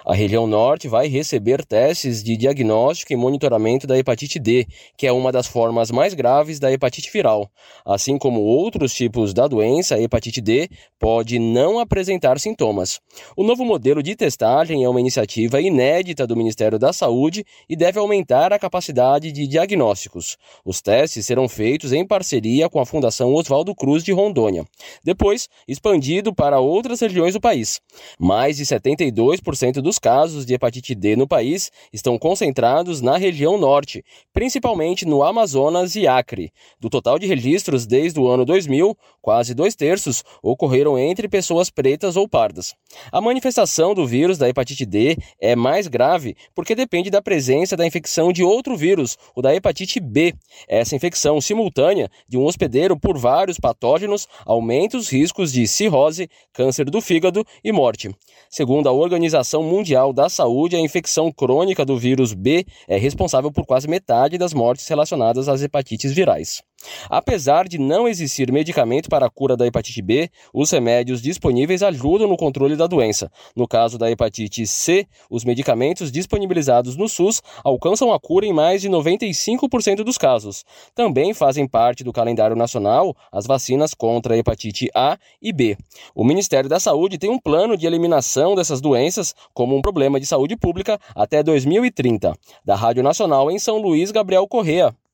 A região norte vai receber testes de diagnóstico e monitoramento da hepatite D, que é uma das formas mais graves da hepatite viral. Assim como outros tipos da doença, a hepatite D pode não apresentar sintomas. O novo modelo de testagem é uma iniciativa inédita do Ministério da Saúde e deve aumentar a capacidade de diagnósticos. Os testes serão feitos em parceria com a Fundação Oswaldo Cruz de Rondônia. Depois, expandido para outras regiões do país. Mais de 72% dos casos de hepatite D no país estão concentrados na região norte, principalmente no Amazonas e Acre. Do total de registros desde o ano 2000, quase 2/3 ocorreram entre pessoas pretas ou pardas. A manifestação do vírus da hepatite D é mais grave porque depende da presença da infecção de outro vírus, o da hepatite B. Essa infecção simultânea de um hospedeiro por vários patógenos aumenta os riscos de cirrose, câncer do fígado e morte. Segundo a Organização Mundial da Saúde, a infecção crônica do vírus B é responsável por quase metade das mortes relacionadas às hepatites virais. Apesar de não existir medicamento para a cura da hepatite B, os remédios disponíveis ajudam no controle da doença. No caso da hepatite C, os medicamentos disponibilizados no SUS alcançam a cura em mais de 95% dos casos. Também fazem parte do calendário nacional as vacinas contra a hepatite A e B. O Ministério da Saúde tem um plano de eliminação dessas doenças como um problema de saúde pública até 2030. Da Rádio Nacional em São Luís, Gabriel Correa.